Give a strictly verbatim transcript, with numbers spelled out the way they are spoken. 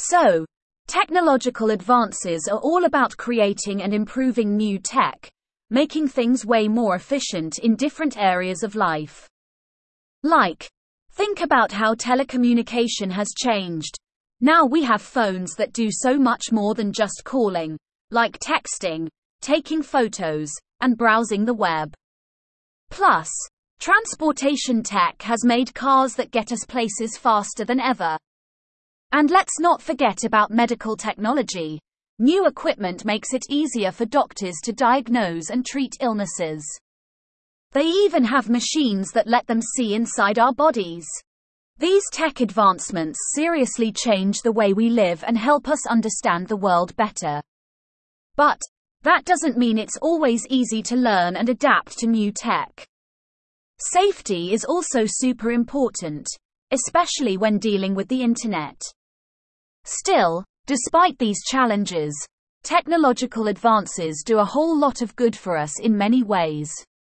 So, technological advances are all about creating and improving new tech, making things way more efficient in different areas of life. Like, think about how telecommunication has changed. Now we have phones that do so much more than just calling, like texting, taking photos, and browsing the web. Plus, transportation tech has made cars that get us places faster than ever. And let's not forget about medical technology. New equipment makes it easier for doctors to diagnose and treat illnesses. They even have machines that let them see inside our bodies. These tech advancements seriously change the way we live and help us understand the world better. But that doesn't mean it's always easy to learn and adapt to new tech. Safety is also super important, especially when dealing with the internet. Still, despite these challenges, technological advances do a whole lot of good for us in many ways.